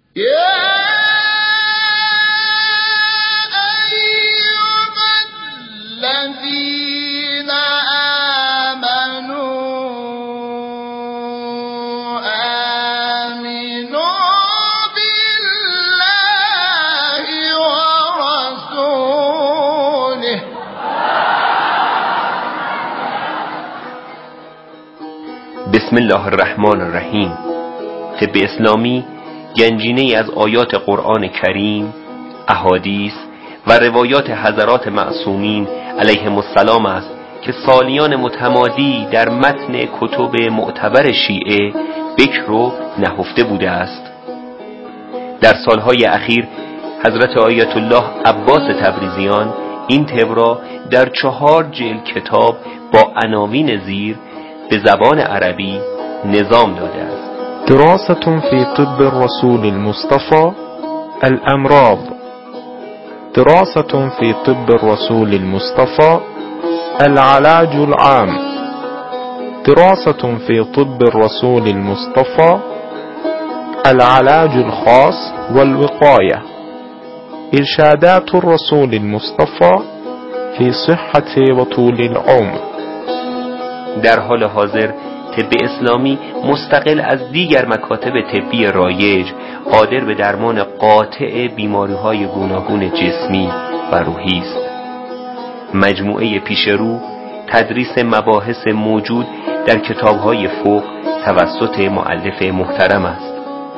بسم الله الرحمن الرحیم. طب اسلامی گنجینه‌ای از آیات قرآن کریم، احادیث و روایات حضرات معصومین علیهم السلام است که سالیان متمادی در متن کتب معتبر شیعه بکر و نهفته بوده است. در سالهای اخیر حضرت آیت الله عباس تبریزیان این طب را در 4 جلد کتاب با عناوین زیر به زبان عربی نظام داده است. دراسة في طب الرسول المصطفى الأمراض. دراسة في طب الرسول المصطفى العلاج العام. دراسة في طب الرسول المصطفى العلاج الخاص والوقاية. إرشادات الرسول المصطفى في صحة وطول العمر. در حال حاضر طب اسلامی مستقل از دیگر مکاتب طبی رایج قادر به درمان قاطع بیماری‌های گوناگون جسمی و روحی است. مجموعه پیشرو تدریس مباحث موجود در کتاب‌های فقه توسط مؤلف محترم است.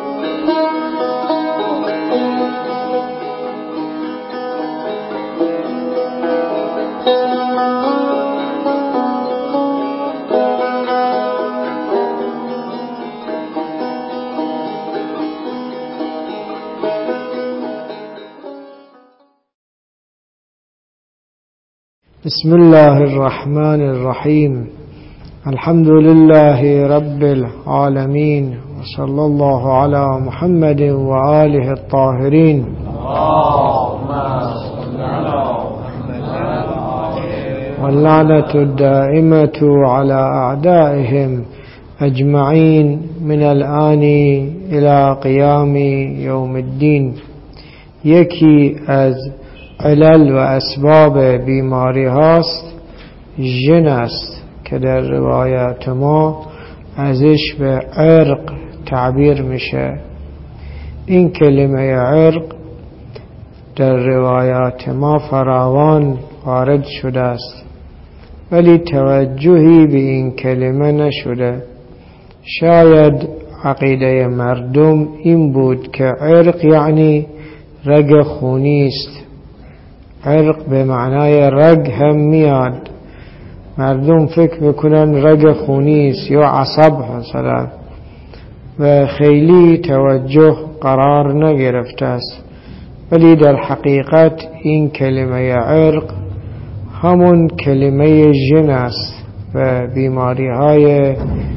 بسم الله الرحمن الرحيم. الحمد لله رب العالمين، وصلى الله على محمد وآله الطاهرين. واللعنة الدائمة على أعدائهم أجمعين من الآن إلى قيام يوم الدين. یکی از علل و اسباب بیماری هاست ژن است که در روایات ما ازش به عرق تعبیر میشه. این کلمه عرق در روایات ما فراوان وارد شده است، ولی توجهی به این کلمه نشده. شاید عقیده مردم این بود که عرق یعنی رگ خونی است. عرق به معنای رگ هم میاد. مردم فکر میکنن رگ خونی است یا عصب مثلا، و خیلی توجه قرار نگرفته است. ولی در حقیقت این کلمه عرق همون کلمه ژن است و بیماری های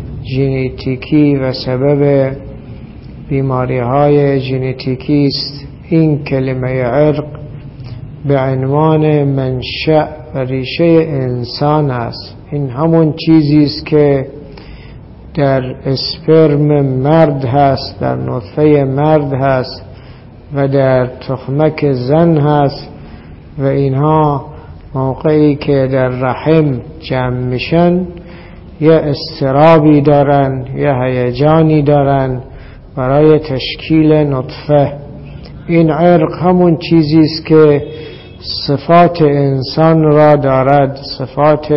ژنتیکی و سبب بیماری های ژنتیکی است. این کلمه عرق به عنوان منشأ و ریشه انسان است. این همون چیزی است که در اسپرم مرد هست، در نطفه مرد هست و در تخمک زن هست، و اینها موقعی که در رحم جمع میشن یه اضطرابی دارن، یه هیجانی دارن برای تشکیل نطفه. این عرق همون چیزی است که صفات انسان را دارد، صفات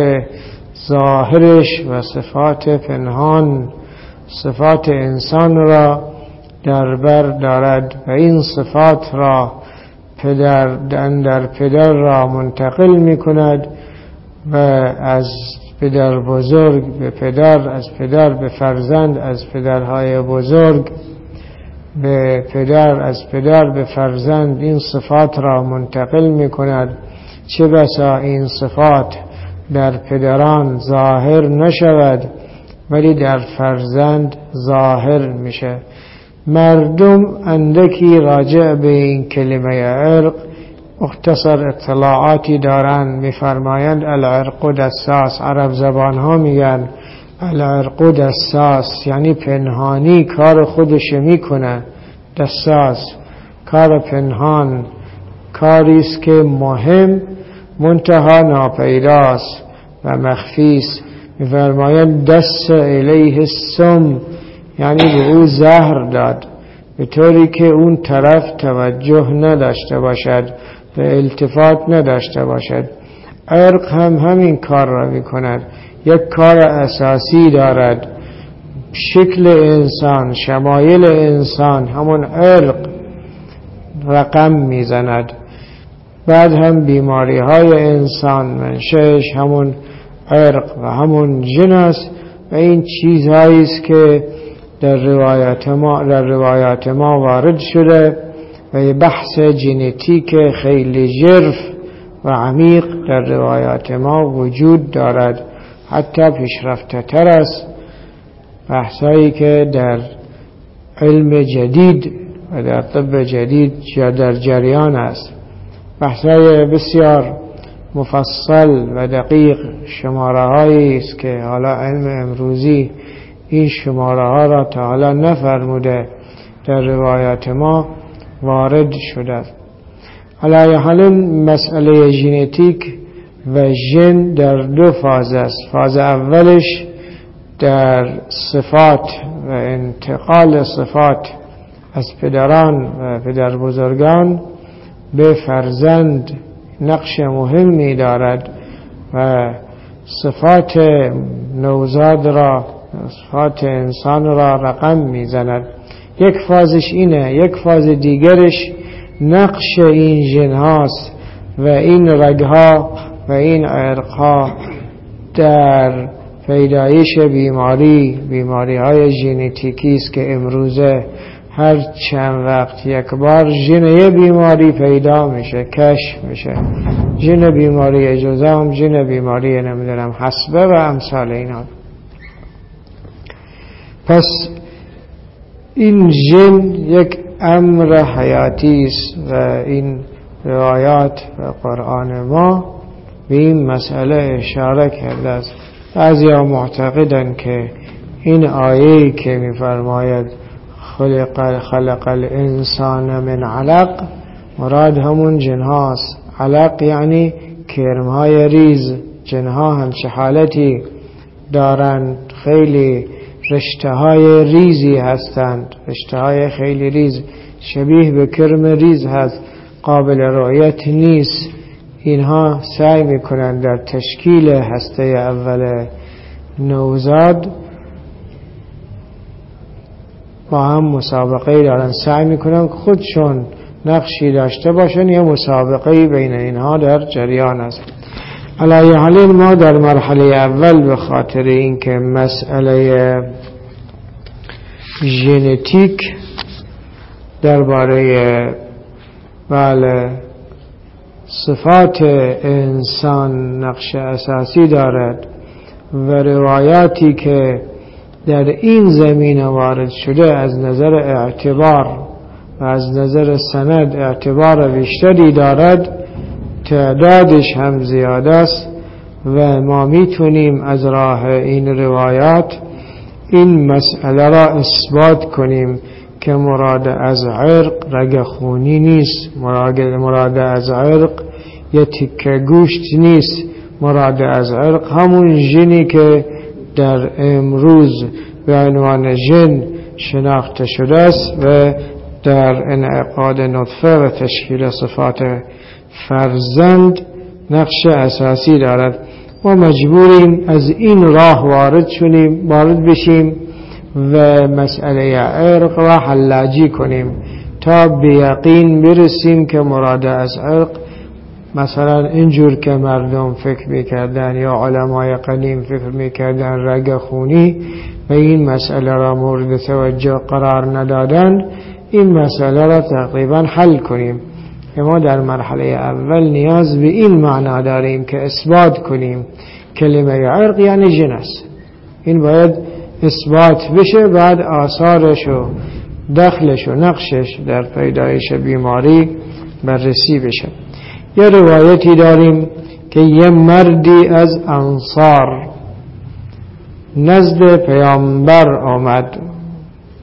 ظاهرش و صفات پنهان صفات انسان را در بر دارد، و این صفات را در پدر را منتقل می کند و از پدر بزرگ به پدر، از پدر به فرزند، از پدرهای بزرگ به پدر، از پدر به فرزند این صفات را منتقل می کند. چه بسا این صفات در پدران ظاهر نشود ولی در فرزند ظاهر میشه. مردم اندکی راجع به این کلمه عرق مختصر اطلاعاتی دارن. میفرمایند العرق دساس. عرب زبان ها میگن العرق دساس، یعنی پنهانی کار خودش میکنه، دساس، کار پنهان، کاریست که مهم منتها ناپیداست و مخفیست. می‌فرمایند دس الیه السم، یعنی به او زهر داد به طوری که اون طرف توجه نداشته باشد و التفات نداشته باشد. عرق هم همین کار را می‌کند. یک کار اساسی دارد، شکل انسان، شمایل انسان، همون عرق رقم میزند. بعد هم بیماری های انسان منشأش همون عرق و همون جن است و این چیزهایی است که در روایات ما وارد شده و بحث ژنتیک خیلی ژرف و عمیق در روایات ما وجود دارد، حتی پیشرفته تر است بحثایی که در علم جدید و در طب جدید در جریان است. بحثای بسیار مفصل و دقیق، شماره هایی است که حالا علم امروزی این شماره ها را تا حالا نفرموده در روایات ما وارد شده. علی حال مسئله ژنتیک و ژن در دو فاز است. فاز اولش در صفات و انتقال صفات از پدران و پدر بزرگان به فرزند نقش مهمی دارد و صفات نوزاد را، صفات انسان را رقم میزند. یک فازش اینه. یک فاز دیگرش نقش این ژن هاست و این رگها و این عرقها در پیدایش بیماری های ژنتیکی است که امروزه هر چند وقت یک بار ژن بیماری پیدا میشه، کشف میشه. ژن بیماری جذام، ژن بیماری نمیدونم حصبه و امثال اینا. پس این ژن یک امر حیاتی است و این روایات و قرآن ما به این مسئله اشاره کرده است. بعضیا معتقدند که این آیه‌ای که می‌فرماید خلق الانسان من علق مراد همون جنهاست. علق یعنی کرم‌های ریز. جنها هم چه حالتی دارند؟ خیلی رشته‌های ریزی هستند، رشته‌های خیلی ریز، شبیه به کرم ریز هست، قابل رؤیت نیست. اینها سعی میکنند در تشکیل هسته اول نوزاد با هم مسابقه دارن، سعی میکنن خودشون نقشی داشته باشن، یا مسابقه بین اینها در جریان است. علی حال ما در مرحله اول به خاطر اینکه مسئله ژنتیک درباره صفات انسان نقش اساسی دارد و روایاتی که در این زمینه وارد شده از نظر اعتبار و از نظر سند اعتبار بیشتری دارد، تعدادش هم زیاده است و ما میتونیم از راه این روایات این مسئله را اثبات کنیم که مراد از عرق رگ خونی نیست، مراد از عرق یه تکه گوشت نیست، مراد از عرق همون ژنی که در امروز به عنوان ژن شناخته شده است و در انعقاد نطفه و تشکیل صفات فرزند نقش اساسی دارد. ما مجبوریم از این راه وارد بشیم و مسئله عرق را حلاجی کنیم تا به یقین برسیم که مراد از عرق مثلا اینجور که مردم فکر میکردن یا علمای قدیم فکر میکردن رگ خونی و این مسئله را مورد توجه قرار ندادن، این مسئله را تقریبا حل کنیم. ما در مرحله اول نیاز به این معنا داریم که اثبات کنیم کلمه عرق یعنی ژن است. این باید اثبات بشه، بعد آثارش و دخلش و نقشش در پیدایش بیماری بررسی بشه. یه روایتی داریم که یه مردی از انصار نزد پیامبر آمد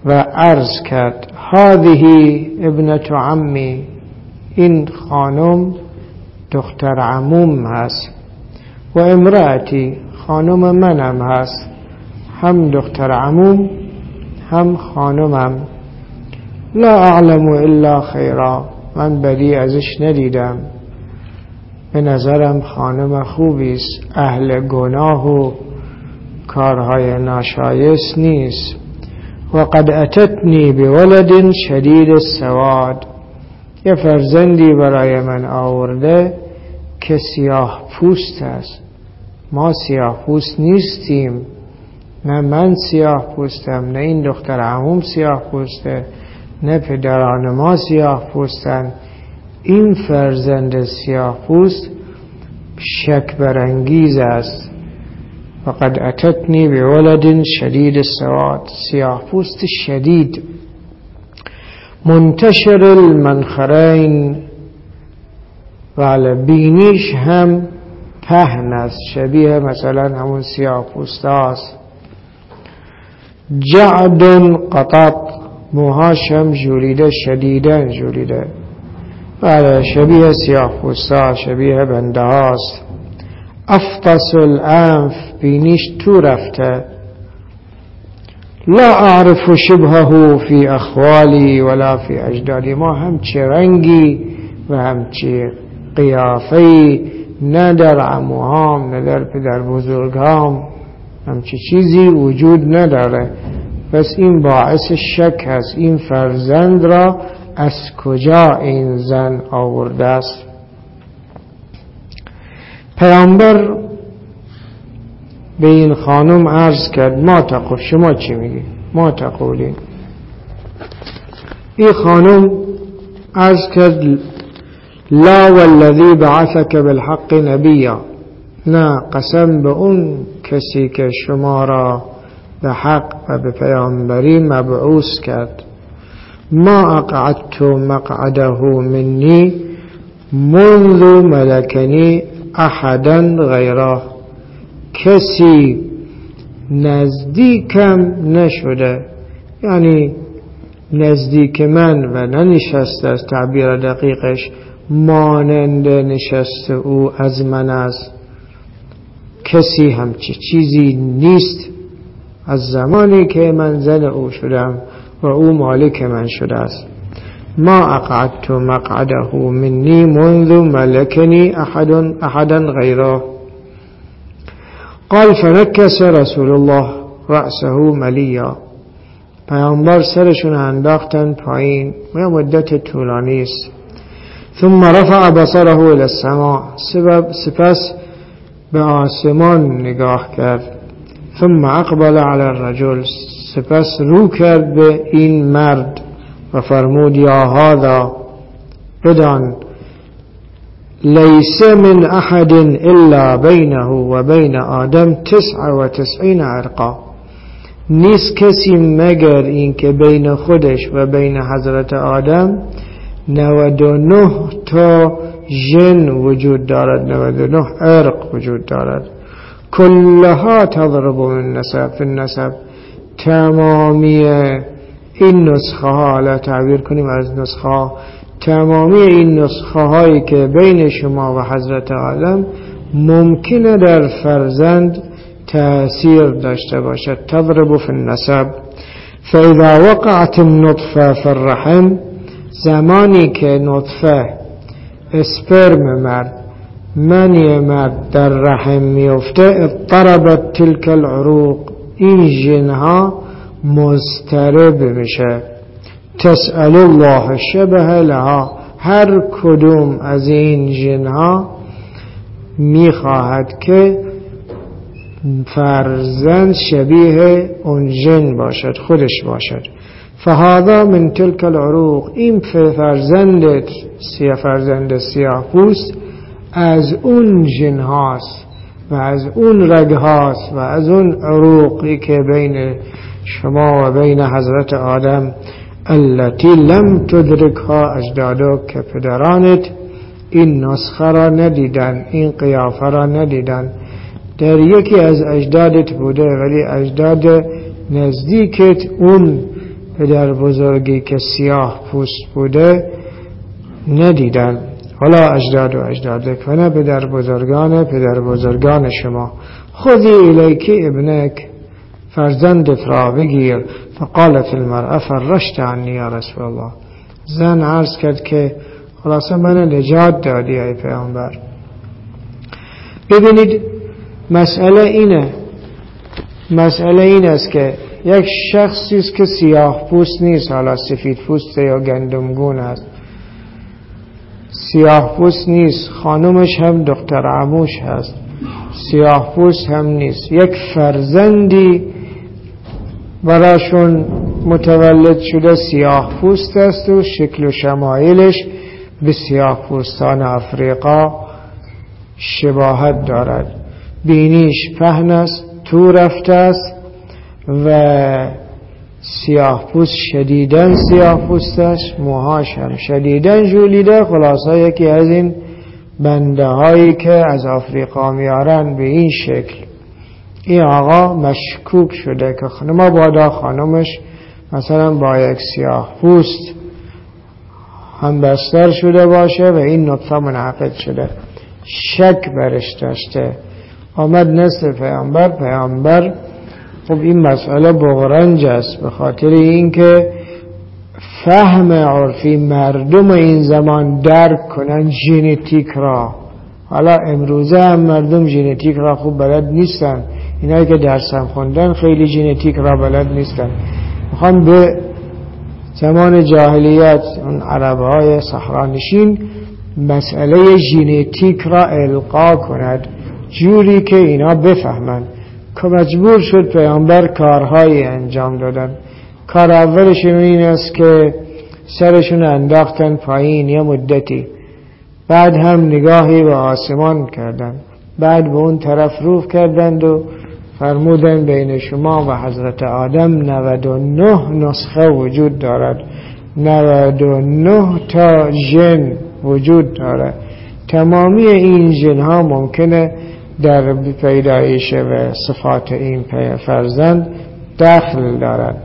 و عرض کرد هذه ابنت عمی، این خانم دختر عموم هست، و امرأتی، خانم منم هست، هم دختر عموم هم خانمم، لا اعلم الا خیرا، من بدی ازش ندیدم، به نظرم خانم خوبیست، اهل گناه و کارهای ناشایست نیست. و قد اتتنی بولد شدید السواد، یه فرزندی برای من آورده که سیاه پوست است، ما سیاه پوست نیستیم، نه من سیاه پوستم، نه این دختر عموم سیاه پوسته، نه پدران ما سیاه پوستن، این فرزند سیاه پوست شک برانگیز است. وقد اتتنی بولد شدید السواد، سیاه پوست شدید، منتشر المنخرین، و بینیش هم پهن است، شبیه مثلا همون سیاه پوست است. جعد قطط، موهاش هم جولیده، شدیدن جولیده، بله شبیه سیاه پوست ها، شبیه بنده هاست. افطس الانف، بینیش تو رفته. لا اعرف شبهه فی اخوالی ولا فی اجدادی، ما همچه رنگی و همچه قیافه‌ای نه در عموهام نه در پدر بزرگام همچه چیزی وجود نداره. پس این باعث شک هست این فرزند را از کجا این زن آورده است. پیامبر به این خانم عرض کرد ما تقول، شما چی میگی؟ ما تقولین. این خانم عرض کرد لا والذی بعثک بالحق نبیا، نه قسم به اون کسی که شما را به حق و به پیامبری مبعوث کرد. ما اقعدت مقعده منی منذ ملکنی احدا غیره، کسی نزدیکم نشده، یعنی نزدیک من و ننشسته، از تعبیر دقیقش مانند نشست او از من است، کسی همچی چیزی نیست از زمانی که من زن او شدم و او مالک من شده است. ما اقعدت مقعده منی منذ ملکنی احدا غیره. قال فنکس رسول الله رأسه ملیا، پیامبر سرشون انداختن پایین و مدت طولانی است. ثم رفع بصره الى السماء، سپس به آسمان نگاه کرد. ثم اقبل على الرجل، سپس رو کرد به این مرد و فرمود یا هذا، بدان لیس من احد الا بینه و بین آدم 99 عرقا، نیست کسی مگر این که بین خودش و بین حضرت آدم 99 تا ژن وجود دارد، 99 عرق وجود دارد. کلها تضرب من نسب، فی النسب، تمامی این نسخه ها، حالا تعبیر کنیم از نسخه ها، تمامی این نسخه هایی که بین شما و حضرت آدم ممکنه در فرزند تأثیر داشته باشد. تضرب فی النسب. فاذا وقعت النطفه فی الرحم، زمانی که نطفه اسپرم مرد، منی مرد در رحم میفته، اضطربت تلك العروق، این ژنها مضطرب میشه. تسأل الله شبه لها، هر کدوم از این ژنها میخواهد که فرزند شبیه اون ژن باشد، خودش باشد. فهذا من تلك العروق، این فرزند سیاه پوست از اون ژن هاست و از اون رگ هاست و از اون عروقی که بین شما و بین حضرت آدم، التي لم تدرکها اجدادک، که پدرانت این نسخه را ندیدن، این قیافه را ندیدن. در یکی از اجدادت بوده ولی اجداد نزدیکت اون پدر بزرگی که سیاه پوست بوده ندیدن. حالا اجداد و اجدادک و نه پدر بزرگان شما. خذی الیک ابنک، فرزندت را بگیر. فقالت المرأة فرشت عنی یا رسول الله. زن عرض کرد که خلاصه من نجات دادی ای پیامبر. ببینید مسئله این است که یک شخصی است که سیاه پوست نیست، حالا سفید پوست یا گندمگون است، سیاه پوست نیست، خانومش هم دختر عموش هست، سیاه پوست هم نیست، یک فرزندی براشون متولد شده سیاه پوست است و شکل و شمایلش به سیاه پوستان افریقا شباهت دارد. بینیش پهن است، تو رفته است و سیاه پوست، شدیدن سیاه پوست است، موهاش هم شدیدن ژولیده. خلاصه یکی از این بنده هایی که از آفریقا میارن به این شکل. این آقا مشکوک شده که مبادا خانمش مثلا با یک سیاه پوست هم بستر شده باشه و این نطفه منعقد شده. شک برش داشته، آمد نزد پیامبر. خب این مسئله بغرنج است، به خاطر اینکه فهم عرفی مردم این زمان درک کنن ژنتیک را. حالا امروزه هم مردم ژنتیک را خوب بلد نیستن، اینایی که درس هم خوندن خیلی ژنتیک را بلد نیستن. میخوان به زمان جاهلیت اون عربهای صحرانشین مسئله ژنتیک را القا کند جوری که اینا بفهمن، که مجبور شد پیامبر کارهایی انجام دادن. کار اولشون این است که سرشون انداختن پایین یه مدتی، بعد هم نگاهی به آسمان کردن، بعد به اون طرف رو کردند و فرمودن بین شما و حضرت آدم 99 نسخه وجود دارد، 99 تا ژن وجود دارد. تمامی این ژن ها ممکنه در پیدایش و صفات این فرزند دخل دارد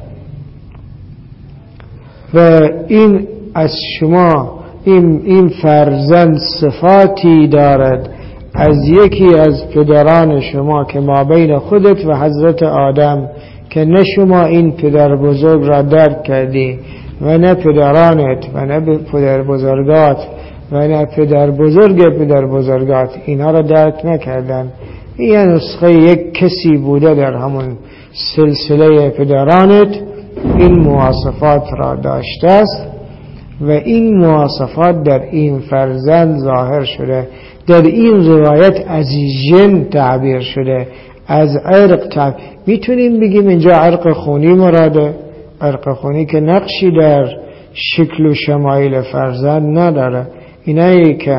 و این از شما این فرزند صفاتی دارد از یکی از پدران شما که ما بین خودت و حضرت آدم، که نه شما این پدر بزرگ را درک کردی و نه پدرانت و نه پدر بزرگات و نه پدر بزرگات اینها را درک نکردن. این نسخه یک کسی بوده در همون سلسله پدرانت، این مواصفات را داشته است و این مواصفات در این فرزند ظاهر شده. در این روایت از ژن تعبیر شده، از عرق تعبیر. میتونیم بگیم اینجا عرق خونی مراده، عرق خونی که نقشی در شکل و شمایل فرزند نداره. اینایی که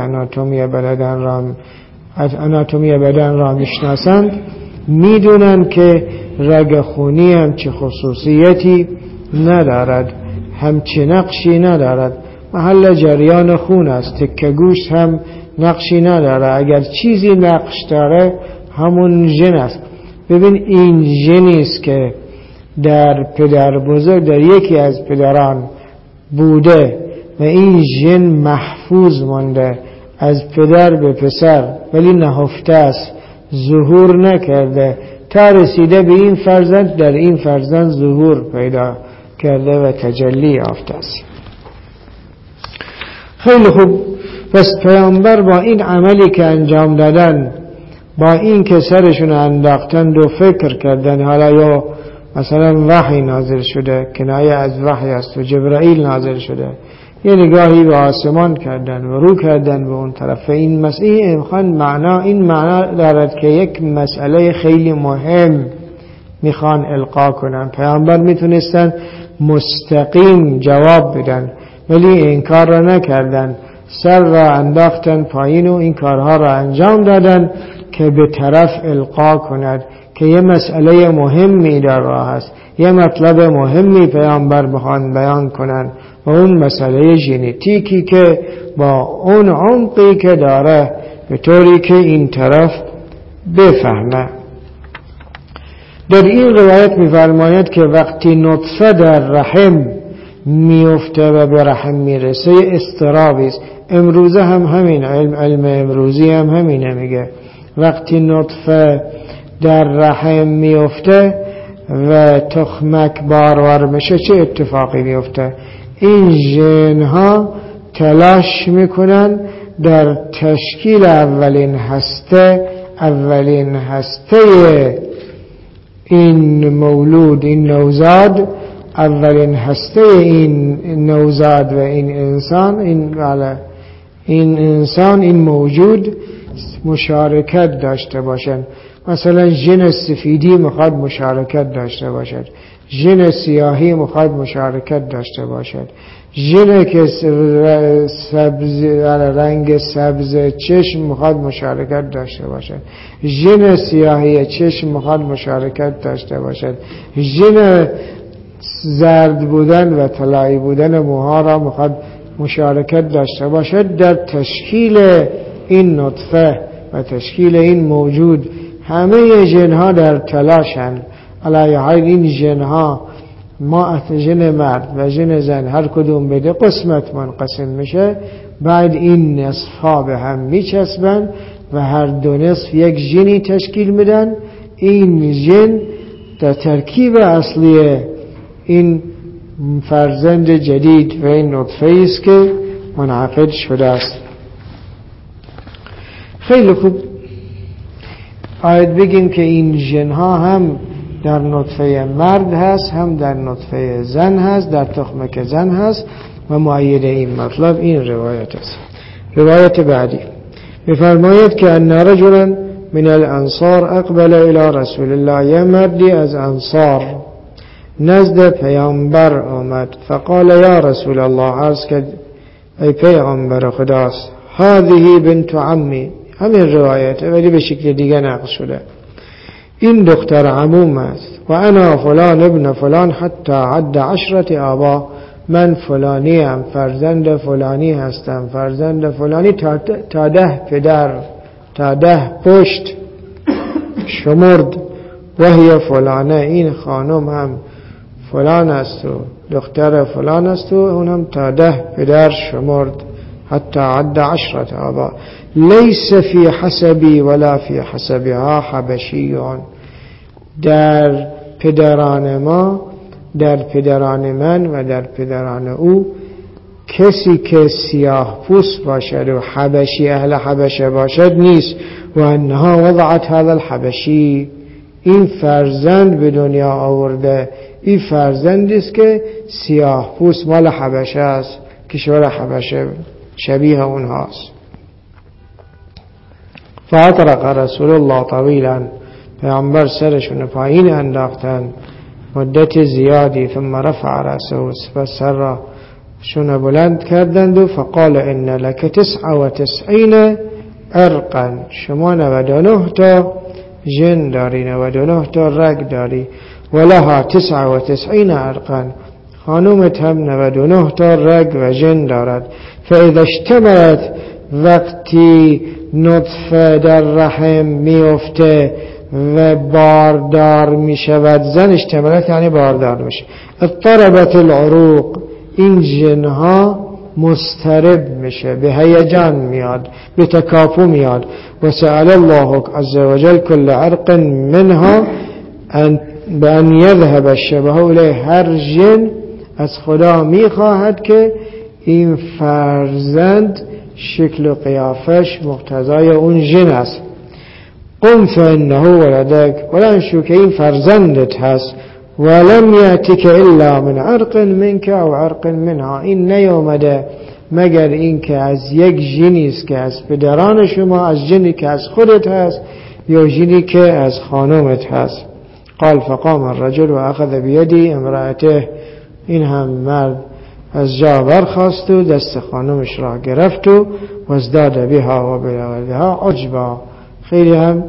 آناتومی بدن را میشناسند میدونن که رگ خونی هم چه خصوصیتی ندارد، هم چه نقشی ندارد، محل جریان خون است. تکه گوشت هم نقشی نداره، اگر چیزی نقش داره همون ژن است. ببین این ژنی است که در پدر بزرگ، در یکی از پدران بوده و این ژن محفوظ مانده از پدر به پسر، ولی نهفته است، ظهور نکرده تا رسیده به این فرزند. در این فرزند ظهور پیدا کرده و تجلی یافته است. خیلی خوب. پس پیامبر با این عملی که انجام دادن، با این که سرشون انداختند و فکر کردن، حالا یا مثلا وحی نازل شده، کنایه از وحی است و جبرائیل نازل شده، یه نگاهی به آسمان کردن و رو کردن به اون طرف. این مسئله این معنا دارد که یک مسئله خیلی مهم میخوان القا کنن. پیامبر میتونستن مستقیم جواب بدن ولی این کار را نکردن، سر را انداختن پایین و این کارها را انجام دادن که به طرف القا کند که یه مسئله مهمی در راه است، یه مطلب مهمی پیامبر بخوان بیان کنن و اون مسئله ژنتیکی که با اون عمقی که داره به طوری که این طرف بفهمه. در این روایت می‌فرماید که وقتی نطفه در رحم میفته و به رحم میرسه اضطرابی است. امروزه هم همین علم امروزی هم همینه، میگه وقتی نطفه در رحم میفته و تخمک بارور میشه چه اتفاقی میفته؟ این ژن ها تلاش میکنن در تشکیل اولین هسته این مولود، این نوزاد، اولین هسته این نوزاد و این انسان این موجود مشارکت داشته باشند. مثلا ژن سفیدی میخواد مشارکت داشته باشد، ژن سیاهی میخواد مشارکت داشته باشد، ژن که رنگ سبز چشم میخواد مشارکت داشته باشد، ژن سیاهی چشم میخواد مشارکت داشته باشد، ژن زرد بودن و طلایی بودن موها را میخواد مشارکت داشته باشد در تشکیل این نطفه و تشکیل این موجود. همه ژن‌ها در تلاشند. علی حال این ژن‌ها ما ژن مرد و ژن زن هر کدوم به قسمت منقسم میشه، بعد این نصف‌ها به هم میچسبن و هر دو نصف یک ژنی تشکیل میدن. این ژن در ترکیب اصلی این فرزند جدید و این نطفه است که منعقد شده است. خیلی خوب، باید بگیم که این ژن‌ها هم در نطفه مرد هست، هم در نطفه زن هست، در تخمک زن هست و مؤید این مطلب این روایت است. روایت بعدی می‌فرماید که ان رجلا من الانصار اقبل الى رسول الله، یه مردی از انصار نزد پیامبر آمد. فقال یا رسول الله، عرض کرد ای پیامبر خداست، هذه بنت عمی، همین روایته ولی به شکل دیگه نقل شده، این دختر عموم است. و انا فلان ابن فلان حتی عد 10 آبا، من فلانی هم فرزند فلانی هستم، فرزند فلانی تا 10 پدر، تا 10 پشت شمرد. و هی فلانه، این خانم هم فلان است و دختر فلان است و اونم تا 10 پدر شمرد. حتی عد 10 آبا، لیس فی حسبی ولا فی حسبها حبشیون، در پدران ما، در پدران من و در پدران او کسی که سیاه پوست باشد و حبشی اهل حبشه باشد نیست. و انها وضعت هذا الحبشی، این فرزند به دنیا آورده، این فرزندی است که سیاه پوست مال حبشه است، کشور حبشه شبیه اونهاست. فاطرق رسول الله طویلا، پیامبر سرشون پایین انداختن مدت زیادی. ثم رفع رأسه، پس سر را شون بلند کردند و فقال ان لك 99 عرقا، شما 99 تا ژن داری، 99 تا رگ داری. ولها 99 عرقا، خانومت هم 99 تا رگ و ژن دارد. فاذا اشتملت، وقتی نطفه در رحم میفته و باردار میشود، زن اشتملت یعنی باردار میشه، اضطربت العروق، این ژنها مضطرب میشه، به هیجان میاد، به تکاپو میاد. و سأل الله عز وجل كل عرق منها بأن يذهب الشبه الیه، هر ژن از خدا میخواهد که این فرزند شکل و قیافش مقتضای اون ژن است. قم فانه ولدک، ولن شو که این فرزندت هست. ولم یأتک الا من عرق منک او عرق منها، این نیامده مگر این که از یک ژنی است که از پدران شما، از ژنی که از خودت هست یا ژنی که از خانومت هست. قال فقام الرجل و اخذ بیدی امرأته، این هم مرد از جا برخاست و دست خانومش را گرفت و ازداد بها و بولدها عجبا، خیلی هم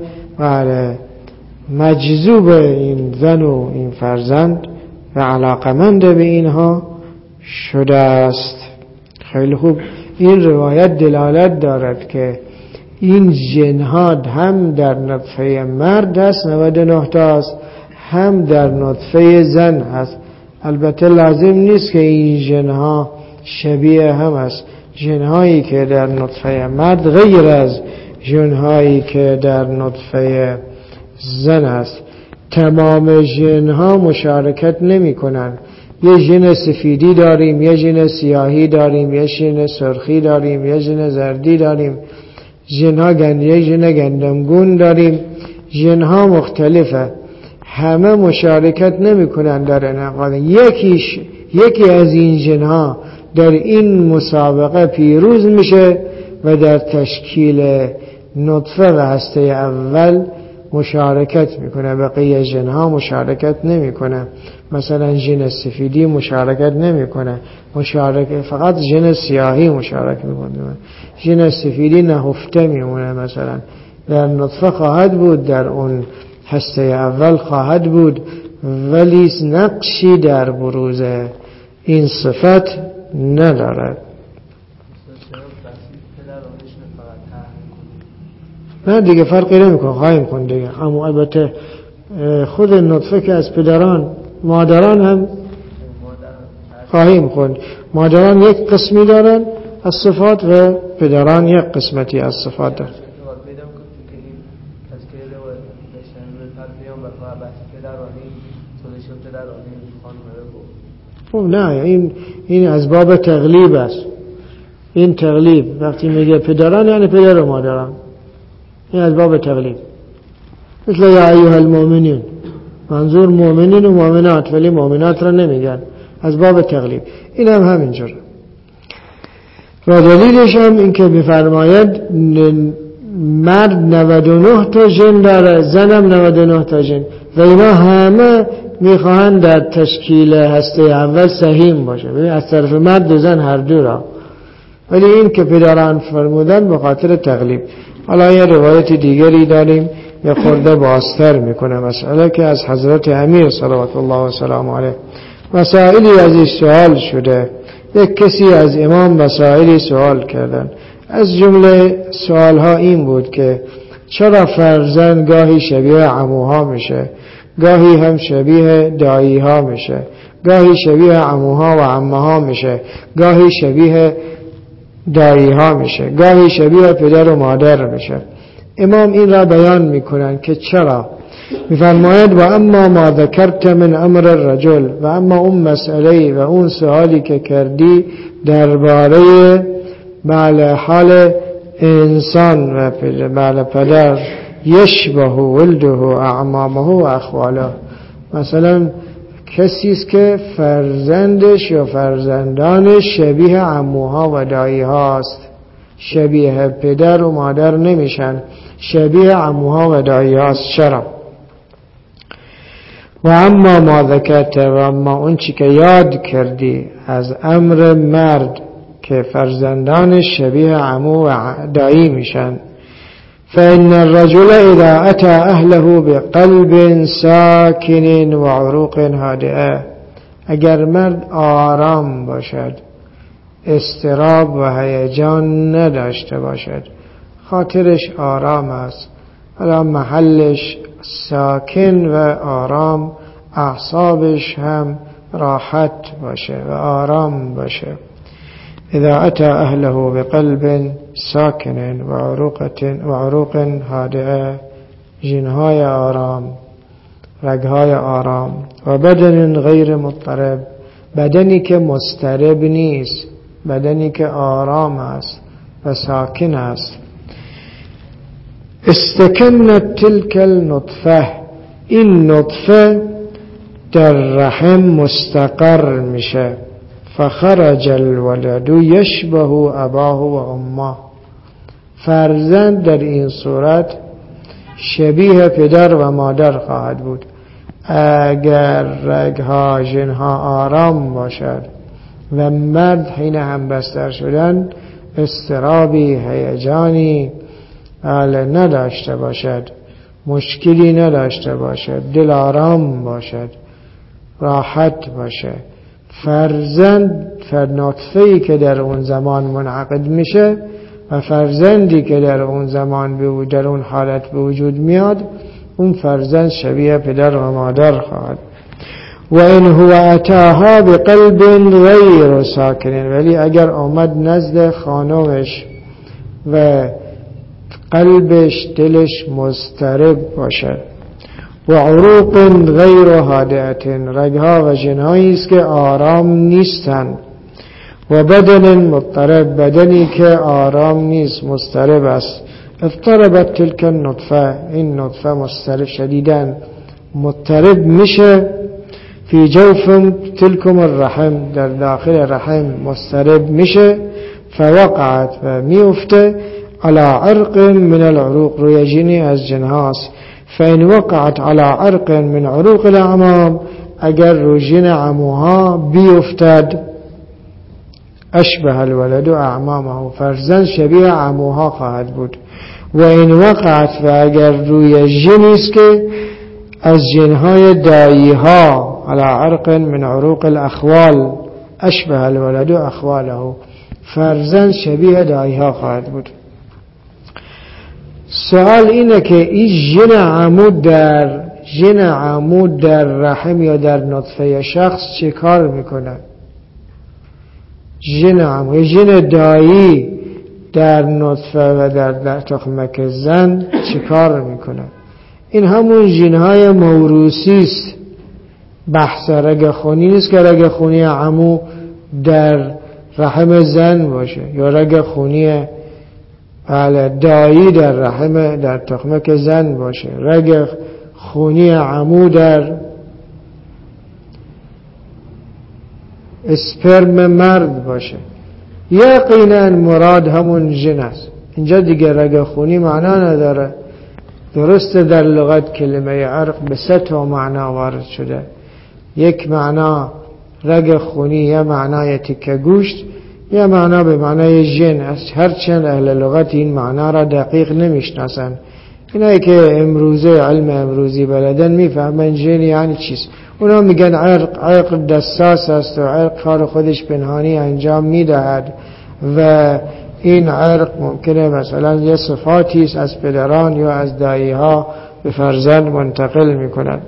مجذوب این زن و این فرزند و علاقمند به اینها شده است. خیلی خوب، این روایت دلالت دارد که این ژن‌ها هم در نطفه مرد است 99 تا است، هم در نطفه زن هست. البته لازم نیست که این ژن‌ها شبیه هم است. ژن‌هایی که در نطفه مرد غیر از ژن‌هایی که در نطفه زن است. تمام ژن‌ها مشارکت نمی‌کنند. یه ژن سفیدی داریم، یه ژن سیاهی داریم، یه ژن سرخی داریم، یه ژن زردی داریم، یه ژن گندمگون داریم. ژن‌ها مختلفه، همه مشارکت نمی‌کنند در انعقاد. یکی از این ژن‌ها در این مسابقه پیروز میشه و در تشکیل نطفه و هسته اول مشارکت میکنه، بقیه ژن‌ها مشارکت نمیکنه. مثلا ژن سفیدی مشارکت نمیکنه، فقط ژن سیاهی مشارکت میکنه. ژن سفیدی نهفته میمونه، مثلا در نطفه خواهد بود، در اون هسته اول خواهد بود، ولی نقشی در بروز این صفت ندارد. نه دیگه فرقی نمیکنه، خواهیم کن دیگه. اما البته خود نطفه که از پدران، مادران هم خواهیم کن. مادران یک قسمی دارن از صفات و پدران یک قسمتی از صفات دارن. نه این از باب تغلیب است. این تغلیب وقتی میگه پدران یعنی پدر و مادران، این از باب تغلیب. مثل یا ایها المؤمنین، منظور مؤمنین و مؤمنات، ولی مؤمنات را نمیگن، از باب تغلیب. این هم همینجور. و دلیلش هم این که بفرماید مرد 99 تا ژن داره، زنم 99 تا ژن، و اینا همه میخواهند در تشکیل هسته اول سهیم باشه، از طرف مرد و زن هر دو را. ولی این که پدران فرمودن به خاطر تغلیب. حالا یه روایت دیگری داریم یه خورده بازتر میکنه مسئله، که از حضرت امیر صلوات الله و سلام علیه مسائلی از این سوال شده. یک کسی از امام مسائلی سوال کردن. از جمله سوالها این بود که چرا فرزند گاهی شبیه عموها میشه، گاهی هم شبیه داییها میشه، گاهی شبیه عموها و عمها میشه، گاهی شبیه داییها میشه، گاهی شبیه پدر و مادر میشه. امام این را بیان میکنن که چرا. میفرماید و اما ما ذکرت من امر الرجل، و اما اون مسئله و اون سوالی که کردی درباره حال انسان و پدر، یشبه ولده اعمامه و اخواله. مثلا کسی است که فرزندش یا فرزندانش شبیه عموها و داییها است، شبیه پدر و مادر نمیشن، شبیه عموها و داییها است. چرا؟ و اما ما ذکرت، و اما اون چی که یاد کردی از امر مرد که فرزندانش شبیه عمو و دایی میشن، فإن الرجل اذا اتى اهله بقلب ساکن و عروق هادئه، اگر مرد آرام باشد، اضطراب و هیجان نداشته باشد، خاطرش آرام است، حالا محلش ساکن و آرام، اعصابش هم راحت باشه و آرام باشه. اذا اتى اهله بقلب ساکن و عروق هادئه، جنهای آرام، رگهای آرام، و بدن غیر مضطرب، بدنی که مضطرب نیست، بدنی که آرام است و ساکن است. استکنت تلک النطفه، این نطفه در رحم مستقر میشه. فخرج الولد یشبه اباه و امه، فرزند در این صورت شبیه پدر و مادر خواهد بود. اگر رگها ژنها آرام باشد و مرد حین همبستر شدن اضطرابی، هیجانی نداشته باشد، مشکلی نداشته باشد، دل آرام باشد، راحت باشه، فرزند نطفه‌ای که در اون زمان منعقد میشه و فرزندی که در اون زمان در اون حالت به وجود میاد اون فرزند شبیه پدر و مادر خواهد. و این هو اتاها بقلب غیر ساکن، ولی اگر آمد نزد خانمش و قلبش دلش مضطرب باشد، و عروق غیر هادئت، رگها و جنهایی است که آرام نیستند، و بدن مضطرب، بدنی که آرام نیست مضطرب است. اضطربت تلك النطفه، این نطفه مضطرب شدیداً مضطرب میشه، فی جوف تلکم الرحم، در داخل رحم مضطرب میشه، فوقعت و میفته، على عرق من العروق، روی جنی از جنهاست. فإن وقعت على عرق من عروق الاعمام، اگر روی جن عموها بیفتد، اشبه الولد اعمامه، فرزند شبیه عموها خواهد بود. و این وقعت، و اگر روی جنیست که از جنهای داییها، على عرق من عروق الاخوال، اشبه الولد اخواله، فرزند شبیه داییها خواهد بود. سوال اینه که این جن عمود در رحم یا در نطفه شخص چه کار میکنه؟ جن عمود، جن دایی در نطفه و در تخمک زن چه کار میکنه؟ این همون جنهای موروثی است. بحث رگ خونی نیست که رگ خونی عمو در رحم زن باشه، یا رگ خونی دایی در رحم در تخمک زن باشه، رگ خونی عمو در اسپرم مرد باشه. یقینا مراد همون جن است. اینجا دیگه رگ خونی معنا نداره. درسته در لغت کلمه عرق به 3 معنا وارد شده. یک معنا رگ خونی، یا معنای تکه گوشت، یا معنا به معنای جن است. هرچند اهل لغت این معنا را دقیق نمیشناسن. اینایی که امروزه علم امروزی بلدن میفهمن جن یعنی چیست. اونا میگن عرق دساس است و عرق کار خودش پنهانی انجام میدهد، و این عرق ممکنه مثلا یه صفاتی است از پدران یا از دایی‌ها به فرزند منتقل میکنند.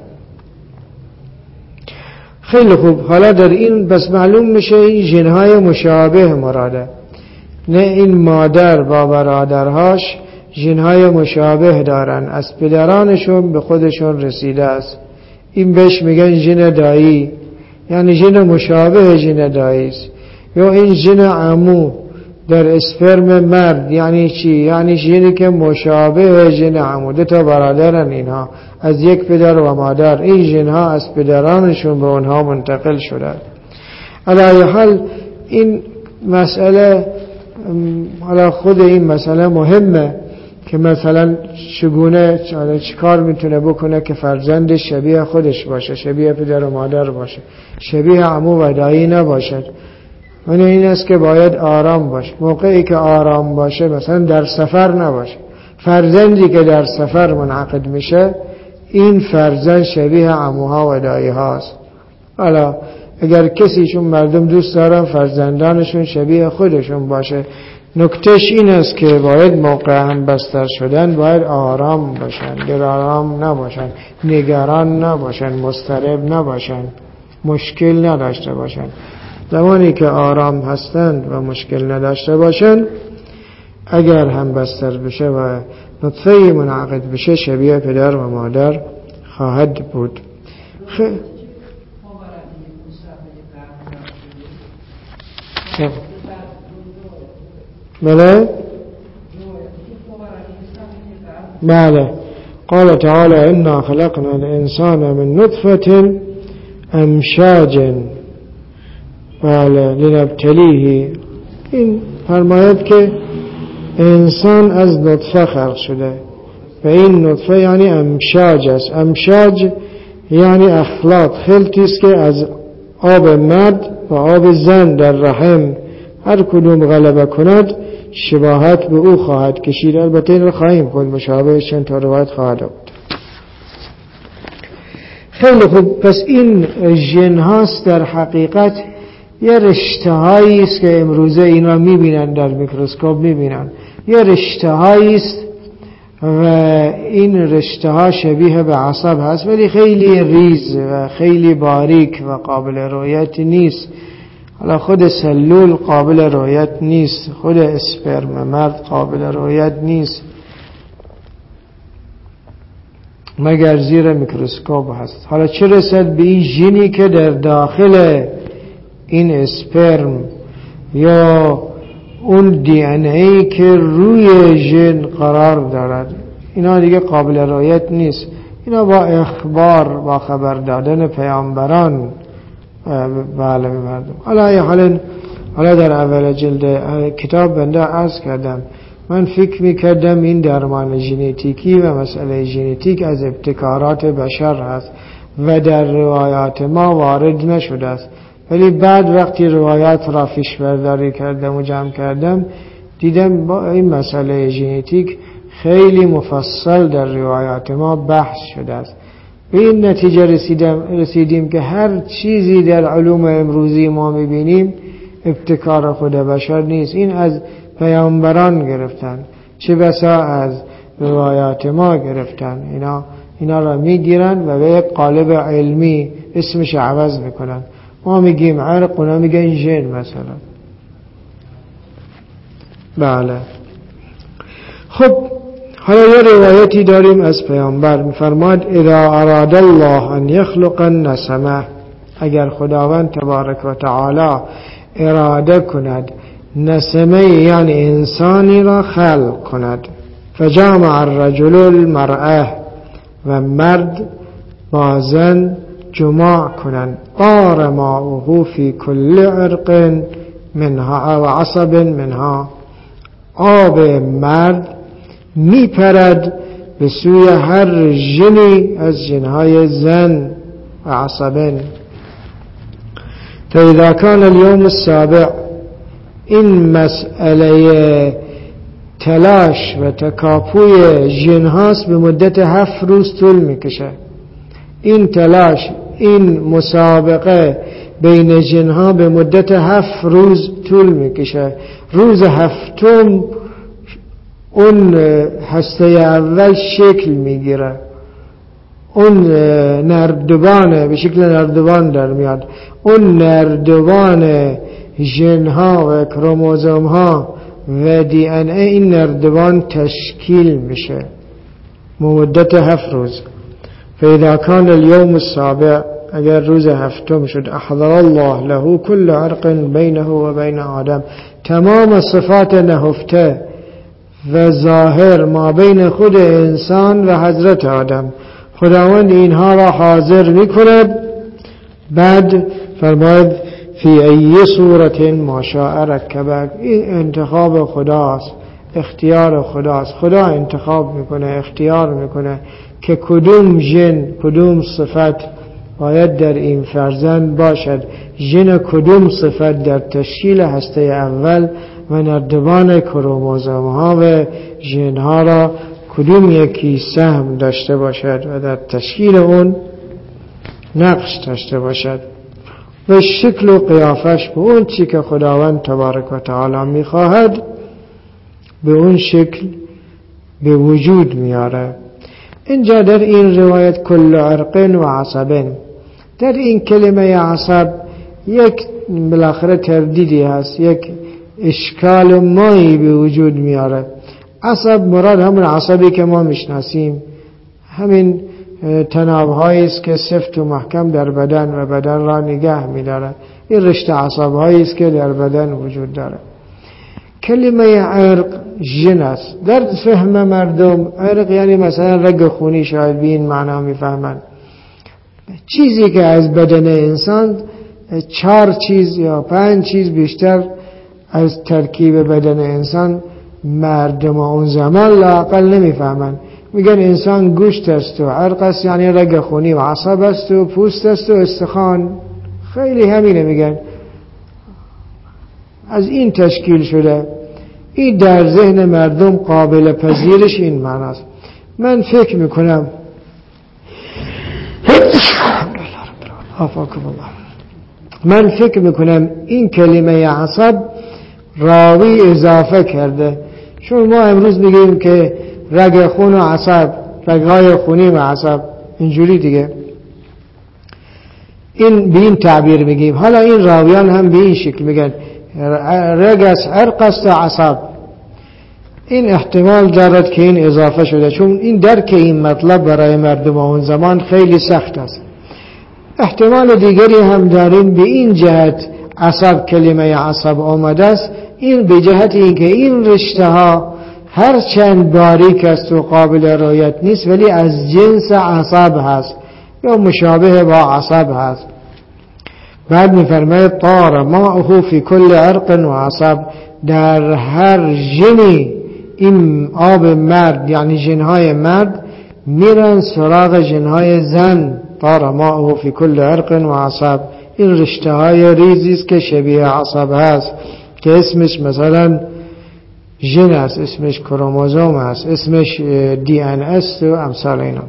خیلی خوب، حالا در این بس معلوم میشه این جنهای مشابه مراده، نه این مادر با برادرهاش جنهای مشابه دارن، از پدرانشون به خودشون رسیده است. این بهش میگن جن دایی، یعنی جن مشابه جن دایی است. یا این جن عمو در اسپرم مرد، یعنی چی؟ یعنی جنی که مشابه جن عمو، 2 برادرن اینها از یک پدر و مادر، این جنها از پدرانشون به اونها منتقل شدن. علی حال این مسئله، حالا خود این مسئله مهمه که مثلا چگونه چیکار میتونه بکنه که فرزندش شبیه خودش باشه، شبیه پدر و مادر باشه، شبیه عمو و دایی نباشد. یعنی این است که باید آرام باشه. موقعی که آرام باشه، مثلا در سفر نباشه. فرزندی که در سفر منعقد میشه، این فرزند شبیه عموها و دایی هاست. حالا اگر کسی، چون مردم دوست دارن فرزندانشون شبیه خودشون باشه، نکتهش این است که باید موقع هم بستر شدن باید آرام باشن، دلارام نباشن، نگران نباشن، مضطرب نباشن، مشکل نداشته باشن. زمانی که آرام هستند و مشکل نداشته باشن، اگر هم بستر بشه و نطفه منعقد بشه، شبیه پدر و مادر خواهد بود. بله. قال تعالى إنا خلقنا الإنسان من نطفة أمشاج لنبتليه. این فرماید که انسان از نطفه خلق شده و این نطفه یعنی امشاج است. امشاج یعنی اخلاط، خلطی است که از آب مرد و آب زن در رحم هر کدوم غلبه کند شباهت به او خواهد کشید. البته این رو خواهیم خود مشابه چند تا روایت خواهد بود. خیلی خوب، پس این ژن هاست در حقیقت یه رشته هایی است که امروزه این را میبینن، در میکروسکوپ میبینن، یه رشته هایی است و این رشته ها شبیه به عصب هست ولی خیلی ریز و خیلی باریک و قابل رؤیت نیست. حالا خود سلول قابل رؤیت نیست، خود اسپرم مرد قابل رؤیت نیست مگر زیر میکروسکوپ هست. حالا چه رسد به این ژنی که در داخل این اسپرم یا اون دی ان ای که روی ژن قرار دارد، اینا دیگه قابل رؤیت نیست. اینا با اخبار، با خبر دادن پیامبران به عالم مردم. حالا در اول جلد کتاب بنده عرض کردم من فکر میکردم این درمان ژنتیکی و مسئله ژنتیک از ابتکارات بشر هست و در روایات ما وارد نشده است، ولی بعد وقتی روایات را پیش برداری کردم و جمع کردم دیدم با این مسئله ژنتیک خیلی مفصل در روایات ما بحث شده است. به این نتیجه رسیدیم که هر چیزی در علوم امروزی ما میبینیم ابتکار خود بشر نیست، این از پیامبران گرفتن، چه بسا از روایات ما گرفتن. اینا را میگیرن و به یک قالب علمی اسمش عوض میکنن. ما میگیم عرق، اونا میگن ژن مثلا. بله. خب حالا یه روایتی داریم از پیامبر، میفرماد اذا اراد الله ان یخلق النسمه، اگر خداوند تبارک و تعالی اراده کند نسمه یعنی انسانی را خلق کند، فجامع الرجل المرأه، و مرد با زن جماع کنند، طار ماؤه فی کل عرق منها و عصب منها، آب مرد میپرد به سوی هر ژنی از ژنهای زن و عصبن. تا اذا کان اليوم السابع، این مسئله تلاش و تکاپوی ژن هاست به مدت 7 روز طول میکشه. این تلاش، این مسابقه بین ژن ها به مدت 7 روز طول میکشه. روز 7 اون هسته اول شکل میگیره، اون نردبان به شکل نردبان در میاد، اون نردبان ژن ها و کروموزوم ها و دی ان ای، این نردبان تشکیل میشه مدت 7 روز. فاذا کان اليوم السابع، اگر روز 7 شد، احضر الله له كل عرق بینه و بین آدم، تمام صفات نهفته و ظاهر ما بین خود انسان و حضرت آدم خداوند اینها را حاضر میکند. بعد فرماید فی ای صورت ما شاء رکبک، این انتخاب خداست، اختیار خداست. خدا انتخاب میکنه، اختیار میکنه که کدوم ژن، کدوم صفت باید در این فرزند باشد، ژن کدوم صفت در تشکیل هسته اول و نردبان کروموزوم ها و ژن ها را کدوم یکی سهم داشته باشد و در تشکیل اون نقش داشته باشد و شکل و قیافش به اون چی که خداوند تبارک و تعالی میخواهد به اون شکل به وجود میاره. اینجا در این روایت کل عرق و عصبن، در این کلمه عصب یک بالاخره تردیدی هست، یک اشکال مایی به وجود میاره. عصب مراد همون عصبی که ما میشناسیم، همین تنابهایی است که سفت و محکم در بدن و بدن را نگه میداره. این رشته عصبهایی است که در بدن وجود داره. کلمه عرق ژن است. در فهم مردم عرق یعنی مثلا رگ خونی، شاید به این معنا میفهمند. چیزی که از بدن انسان 4 چیز یا 5 چیز بیشتر از ترکیب بدن انسان مردم اون زمان لااقل نمیفهمن. میگن انسان گوشت است و عرق است، یعنی رگ خونی، و عصب است و پوست است و استخوان. خیلی همینه میگن، از این تشکیل شده. این در ذهن مردم قابل پذیرش این معناست. من فکر میکنم این کلمه عصب راوی اضافه کرده، چون ما امروز میگیم که رگ خون و عصب، رگهای خونی و عصب، اینجوری دیگه. این به این تعبیر میگیم. حالا این راویان هم به این شکل میگن رگ از عرق است عصب. این احتمال دارد که این اضافه شده، چون این درک این مطلب برای مردم اون زمان خیلی سخت است. احتمال دیگری هم داریم به این جهت عصب، کلمه عصب آمده است، این به جهت اینکه این رشته ها هر چند باریک است و قابل رؤیت نیست ولی از جنس عصب هست یا مشابه با عصب هست. بعد می‌فرماید طار ماؤه فی کل عرق و عصب، در هر ژنی این آب مرد یعنی ژن‌های مرد میرن سراغ ژن‌های زن. طار ماؤه فی کل عرق و عصب، این رشته‌های ریزی است که شبیه عصب هست که اسمش مثلا ژن است، اسمش کروموزوم است، اسمش دی ان اس و امثال اینا.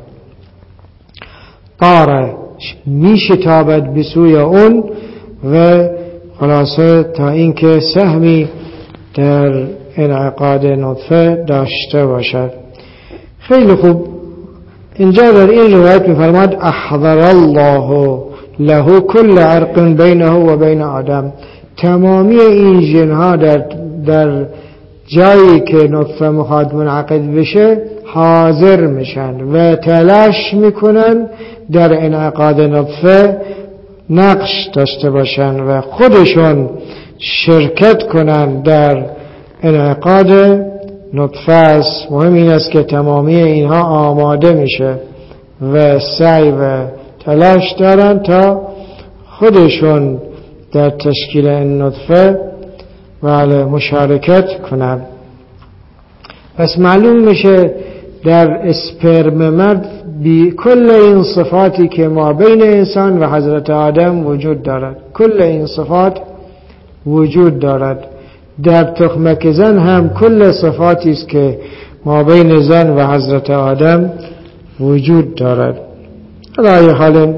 طار میشتابد به سوی اون و خلاصه تا اینکه سهمی در انعقاد نطفه داشته باشد. خیلی خوب. اینجا در این روایت می‌فرماد احضر الله له کل عرق بینه و بین آدم، تمامی این ژن‌ها در جایی که نطفه میخواد منعقد بشه حاضر میشن و تلاش میکنن در انعقاد نطفه نقش داشته باشن و خودشون شرکت کنن در انعقاد نطفه است. مهم این است که تمامی اینها آماده میشه و سعی و تلاش دارن تا خودشون در تشکیل این نطفه مشارکت کنن. پس معلوم میشه در اسپرم مرد بی کل این صفاتی که ما بین انسان و حضرت آدم وجود دارد، کل این صفات وجود دارد. در تخمک زن هم کل صفاتی است که ما بین زن و حضرت آدم وجود دارد. علای حال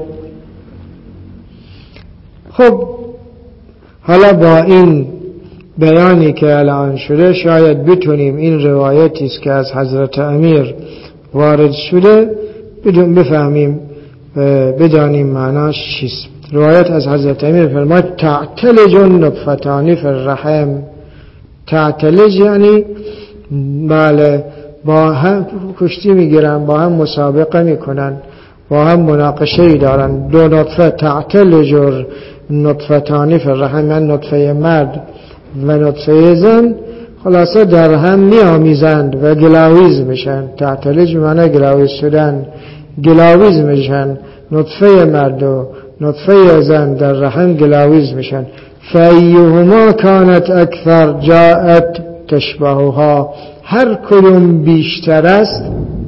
خب، حالا با این بیانی که الان شده شاید بتونیم این روایتی است که از حضرت امیر وارد شده بفهمیم و بدانیم معناش چیست. روایت از حضرت امیر فرمود تعتلج النطفتان فی الرحم. تعتلج یعنی بله با هم کشتی میگیرن، با هم مسابقه میکنن، با هم مناقشه ای دارن. دو نطفه تعتلج النطفتان فی الرحم، یعنی نطفه مرد و نطفه زن خلاصه در هم میامیزند و گلاویز میشن. تعتلج معنی گلاویز شدن، گلاویز میشن. نطفه مرد و نطفه زن در رحم گلاویز میشن. فایهما کانت اکثر جاءت تشبهها، هر کدوم بیشتر است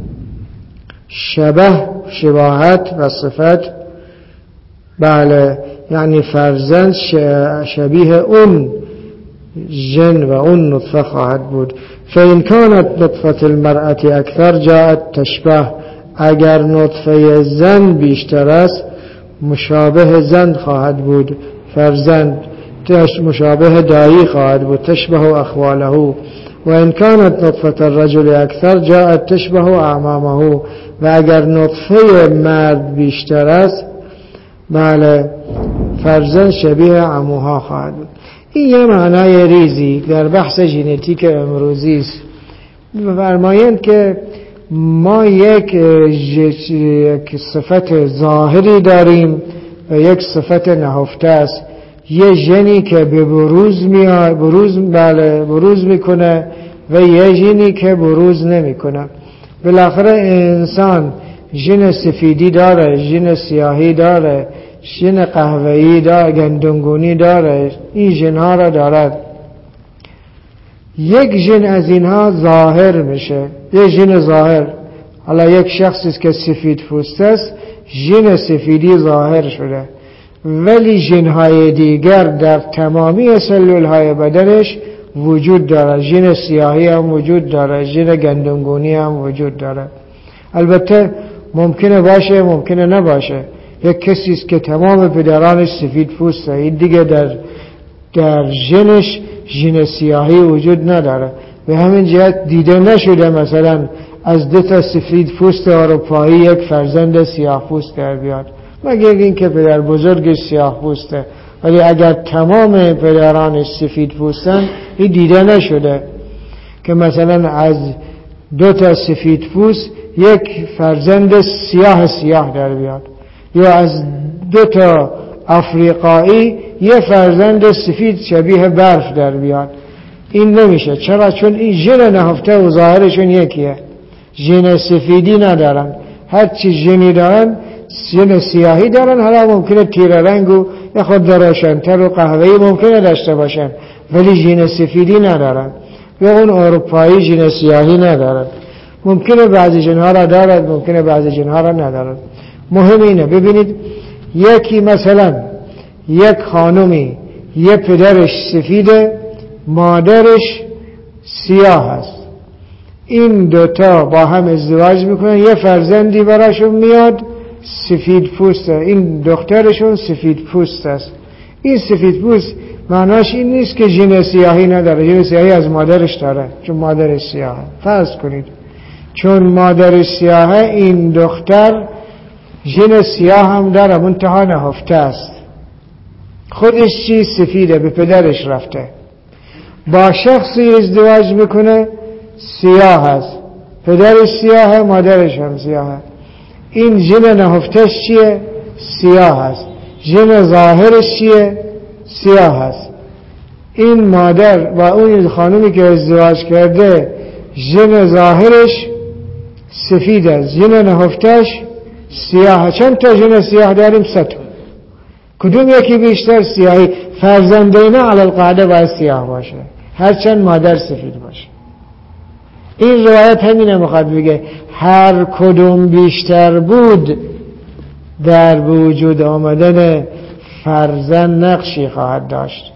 شباهت و صفت، بله یعنی فرزند شبیه اون جن و اون نطفه خواهد بود. فإن كانت نطفة المرأة اکثر جاءت تشبه، اگر نطفه زن بیشتر است مشابه زن خواهد بود، فرزند مشابه دایی خواهد بود، تشبه اخواله. و ان كانت نطفة الرجل اکثر جاءت تشبه اعمامه، و اگر نطفه مرد بیشتر است بله فرزند شبیه عموها خواهد بود. این یه معنای ریزی در بحث ژنتیک امروزی است. فرمایند که ما یک صفت ظاهری داریم و یک صفت نهفته است. یه ژنی که به بروز میکنه و یه ژنی که بروز نمیکنه. بالاخره انسان ژن سفیدی داره، ژن سیاهی داره، ژن قهوه‌ای داره، گندمگونی داره. این ژن‌ها را دارد. یک ژن از اینها ظاهر میشه، یک ژن ظاهر. حالا یک شخصی که سفید پوست است ژن سفیدی ظاهر شده، ولی ژن‌های دیگر در تمامی سلول‌های بدنش وجود داره. ژن سیاهی هم وجود داره، ژن گندمگونی هم وجود داره. البته ممکنه باشه ممکنه نباشه. یک کسی است که تمام پدرانش سفید پوسته، این دیگه در ژنش ژن سیاهی وجود نداره. به همین جهت دیده نشده مثلا از 2 سفید پوست اروپایی یک فرزند سیاه پوست در بیاد، مگر این که پدر بزرگش سیاه پوسته، ولی اگر تمام پدرانش سفید پوستن این دیده نشده که مثلا از 2 سفید پوست یک فرزند سیاه در بیاد، یا از 2 افریقایی یک فرزند سفید شبیه برف در بیاد. این نمیشه. چرا؟ چون این ژن نهفته و ظاهرشون یکیه، ژن سفیدی ندارن. هر چی ژنی دارن ژن سیاهی دارن، حالا ممکنه تیره رنگ و یه خود دراشن‌تر و قهوه‌ای ممکنه داشته باشن، ولی ژن سفیدی ندارن. یا اون اروپایی ژن سیاهی ندارن. ممکنه بعضی ژن‌ها را دارد، ممکنه بعضی ژن‌ها را ندارد. مهم اینه ببینید یکی مثلا یک خانومی یه پدرش سفیده، مادرش سیاه است، این 2 با هم ازدواج میکنن، یه فرزندی براشون میاد سفید پوسته، این دخترشون سفید پوست است. این سفید پوست معناش این نیست که ژن سیاهی نداره، ژن سیاهی از مادرش داره چون مادرش سیاهه. فرض کنید چون مادرش سیاهه این دختر ژن سیاه هم داره منتها نهفته است. خودش چی؟ سفیده، به پدرش رفته، با شخصی ازدواج میکنه سیاه است، پدرش سیاهه، مادرش هم سیاهه. این ژن نهفتش چیه؟ سیاه است. ژن ظاهرش چیه؟ سیاه است. این مادر و اون خانومی که ازدواج کرده ژن ظاهرش سفید است، ژن نهفتش سیاه. چند تا ژن سیاه داریم؟ 3 تا. کدوم یکی بیشتر؟ سیاهی. فرزندین علی القاعده باید سیاه باشه، هرچند مادر سفید باشه. این روایت همینه میخواد بگه هر کدوم بیشتر بود در وجود آمدن فرزند نقشی خواهد داشت،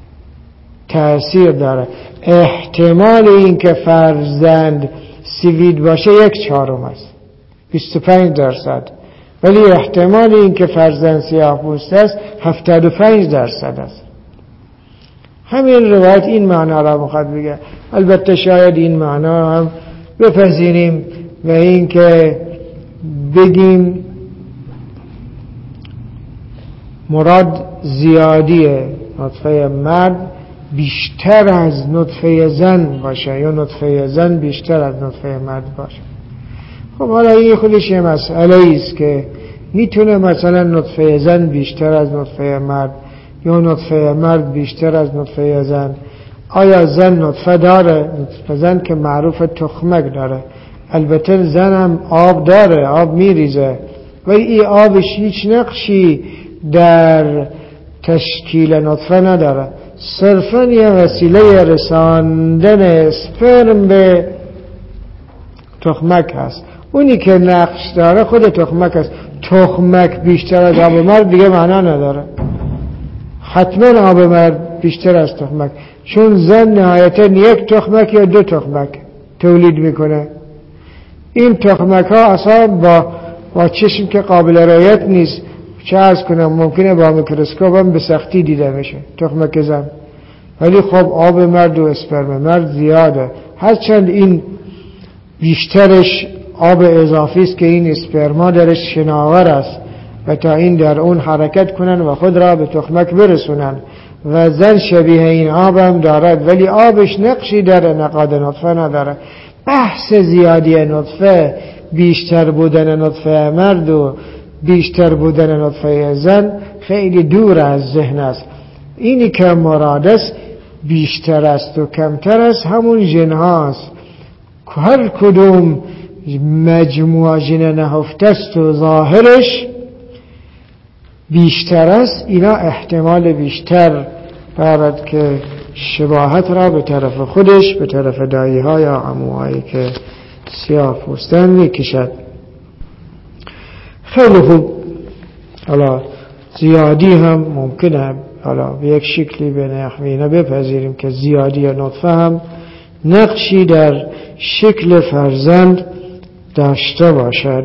تأثیر داره. احتمال این که فرزند سفید باشه 1/4 است، 25%، ولی احتمال این که فرزند سیاه پوست است 75% است. همین روایت این معنا را میخواد بگه. البته شاید این معنا هم بپذیریم و این که بگیم مراد زیادی نطفه مرد بیشتر از نطفه زن باشه یا نطفه زن بیشتر از نطفه مرد باشه. خب حالا این خودش یه مسئله است که میتونه مثلا نطفه زن بیشتر از نطفه مرد یا نطفه مرد بیشتر از نطفه زن. آیا زن نطفه داره؟ نطفه زن که معروف تخمک داره. البته زن هم آب داره، آب میریزه، ولی این آبش هیچ نقشی در تشکیل نطفه نداره، صرفا یه وسیله رساندن اسپرم به تخمک هست. اونی که نقش داره خود تخمک هست. تخمک بیشتر از آب مرد دیگه معنا نداره، حتما آب مرد بیشتر از تخمک، چون زن نهایتا 1 تخمک یا 2 تخمک تولید میکنه. این تخمک ها اصلا با چشم که قابل رعایت نیست، چه عرض کنم ممکنه با میکروسکوپ هم به سختی دیده میشه تخمک زن، ولی خب آب مرد و اسپرم مرد زیاده، هرچند این بیشترش آب اضافی است که این اسپرما درش شناور است و تا این در اون حرکت کنن و خود را به تخمک برسونن، و زن شبیه این آب هم دارد ولی آبش نقشی در انعقاد نطفه نداره. بحث زیادی نطفه، بیشتر بودن نطفه مرد و بیشتر بودن نطفه زن خیلی دور از ذهن است. اینی که مراد است بیشتر است و کمتر است همون ژن هاست. هر کدوم مجموعه ژن نهفته است و ظاهرش بیشتر است، اینا احتمال بیشتر دارد که شباهت را به طرف خودش، به طرف دایی ها یا عموهایی که سیاه پوستن میکشد. خیلی خوب. حالا زیادی هم ممکنه حالا به یک شکلی به نحوینه بپذیریم که زیادی نطفه هم نقشی در شکل فرزند داشته باشد.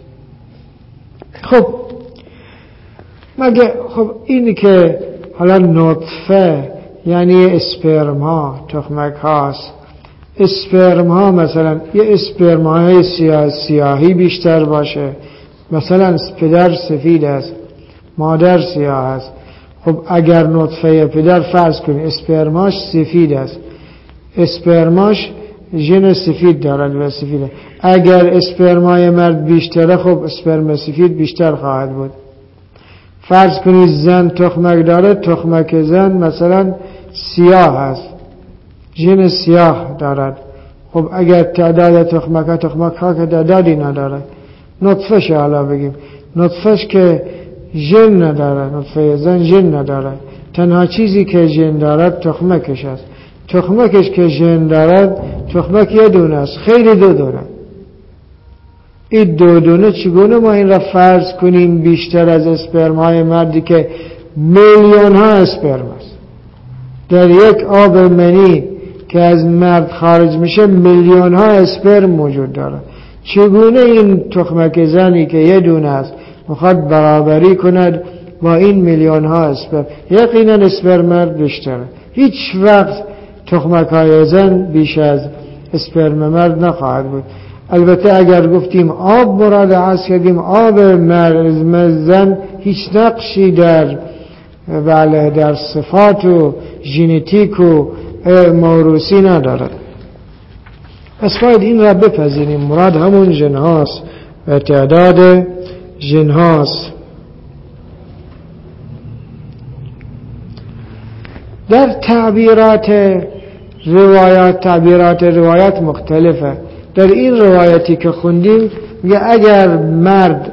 خب مگه خب اینی که حالا نطفه یعنی اسپرم ها، تخمک هاست، اسپرم ها مثلا یه اسپرم های سیاهی بیشتر باشه، مثلا پدر سفید است مادر سیاه است، خب اگر نطفه پدر فرض کنید اسپرماش سفید است، اسپرماش ژن سفید دارد و سفیده، اگر اسپرمای مرد بیشتره خب اسپرم سفید بیشتر خواهد بود. فرض کنید زن تخمک داره، تخمک زن مثلا سیاه است، ژن سیاه دارد، خب اگر تعداد تخمک ها که تعدادی نداره، نطفهش حالا بگیم، نطفهش که ژن نداره، نطفه زن ژن نداره، تنها چیزی که ژن دارد تخمکش است، تخمکش که ژن دارد، تخمک یه دونه است، خیلی دو دونه، این دو دونه چگونه ما این را فرض کنیم بیشتر از اسپرم های مردی که میلیون ها اسپرم است؟ در یک آب منی که از مرد خارج میشه میلیون ها اسپرم موجود داره، چگونه این تخمک زنی که یه دونه است میخواد برابری کند با این میلیون ها اسپرم؟ یقینا اسپرم مرد بیشتره، هیچ وقت تخمک های زن بیش از اسپرم مرد نخواهد بود. البته اگر گفتیم آب مراد عرض کردیم، آب زن هیچ نقشی در در صفات و ژنتیک و موروثی ندارد. پس باید این را بپذیریم، مراد همون ژن هاست و تعداد ژن هاست. در تعبیرات روایات مختلفه. در این روایتی که خوندیم میگه اگر مرد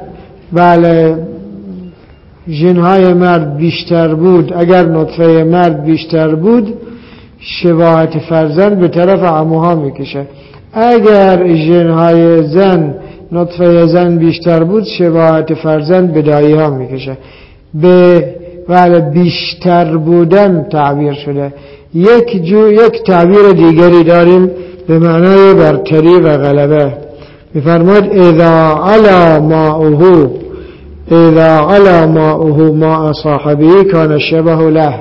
ژن‌های مرد بیشتر بود، اگر نطفه مرد بیشتر بود، شباهت فرزند به طرف عموها میکشه، اگر ژن‌های زن نطفه زن بیشتر بود، شباهت فرزند به دایی ها میکشه. به بیشتر بودن تعبیر شده. یک تعبیر دیگری داریم به معنای برتری و غلبه. میفرماید اذا علا ماؤه ماء صاحبه کان شبه له.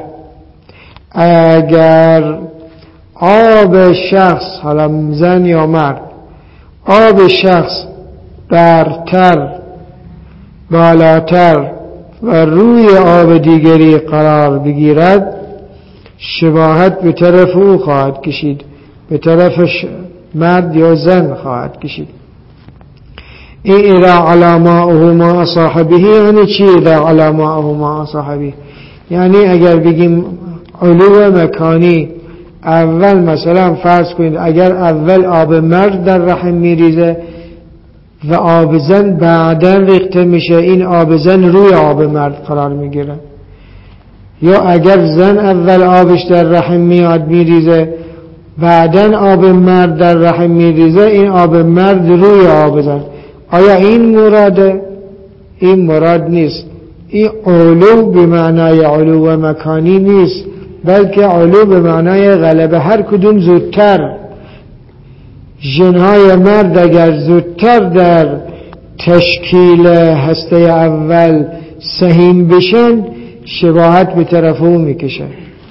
اگر آب شخص، حالا زن یا مرد، آب شخص برتر، بالاتر و روی آب دیگری قرار بگیرد، شباهت به طرف او خواهد کشید، به طرف مرد یا زن خواهد کشید. این اذا علا ماؤه ماء صاحبه یعنی چی؟ اذا علا ماؤه ماء صاحبه یعنی اگر بگیم علو مکانی، اول مثلا فرض کنید اگر اول آب مرد در رحم میریزه و آب زن بعدا ریخته میشه، این آب زن روی آب مرد قرار میگیره. یا اگر زن اول آبش در رحم میاد میریزه، بعدا آب مرد در رحم میریزه، این آب مرد روی آب زن. آیا این مراده؟ این مراد نیست. این علو به معنای علو و مکانی نیست، بلکه علو به معنای غلبه. هر کدوم زودتر، ژن‌های مرد اگر زودتر در تشکیل هسته اول سهیم بشن، شباهت به طرف او میکشه.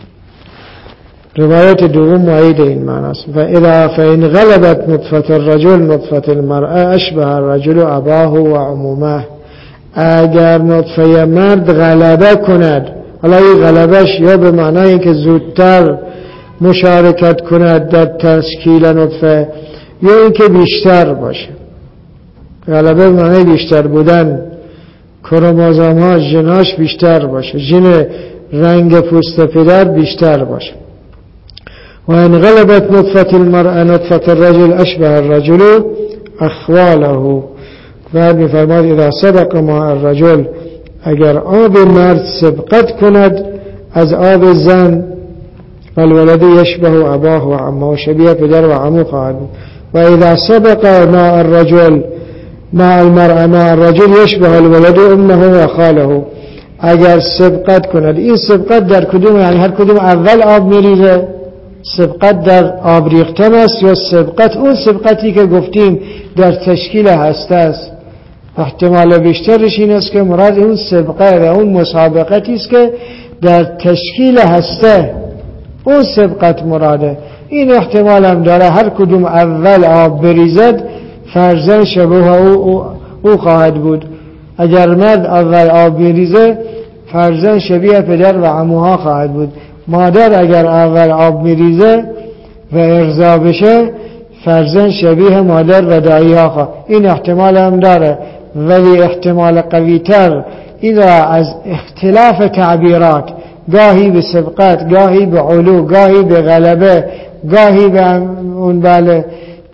روایت دوم معید این معناست. و اذا فإن غلبت نطفة الرجل نطفة المرأة اشبه الرجل اباه و عمومه. اگر نطفه مرد غلبه کند، حالا این غلبش یا به معنای که زودتر مشارکت کند در تشکیل نطفه، یا اینکه بیشتر باشه. غلبه به معنای بیشتر بودن، کروموزوم ها ژناش بیشتر باشه، ژن رنگ پوست پدر بیشتر باشه. و ان غلبت نطفة المرأة نطفة الرجل اشبه الرجل اخواله. بعد میفرماید اذا سبق ماء الرجل، اگر آب مرد سبقت کند از آب زن، فالولد یشبه اباه و عمه، شبیه پدر و عمو خواهد بود. و اذا سبق ماء الرجل ماء المرأة ماء الرجل یشبه الولد امه و خاله. اگر سبقت کند، این سبقت در کدوم؟ یعنی هر کدوم اول آب میریزه، سبقت در آب ریختن است، یا سبقت اون سبقتی که گفتیم در تشکیل هسته است؟ احتمال بیشترش این است که مراد اون سبقه و اون مسابقتی است که در تشکیل هسته، اون سبقت مراده. این احتمال هم داره هر کدوم اول آب بریزد فرزند شبیه او خواهد بود. اگر مرد اول آب بریزه فرزند شبیه پدر و عموها خواهد بود. مادر اگر اول آب میریزه و ارضا بشه فرزند شبیه مادر و دایی ها خواهد. این احتمال هم داره، ولی احتمال قوی تر این را از اختلاف تعبیرات، گاهی به سبقت، گاهی به علو، گاهی به غلبه، گاهی به اون به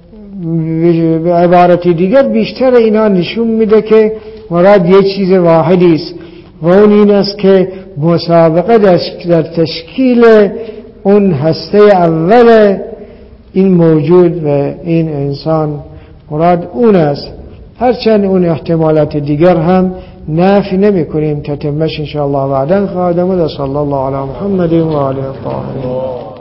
عبارتی دیگر، بیشتر اینا نشون میده که مراد یه چیز واحدی است و اون این است که مسابقه در تشکیل اون هسته اول این موجود و این انسان مراد اون است. هرچند اون احتمالات دیگر هم نافی نمی کنیم، تتمش انشاءالله بعداً خواهد آمد. صلی الله علی محمد و آله الطاهرین.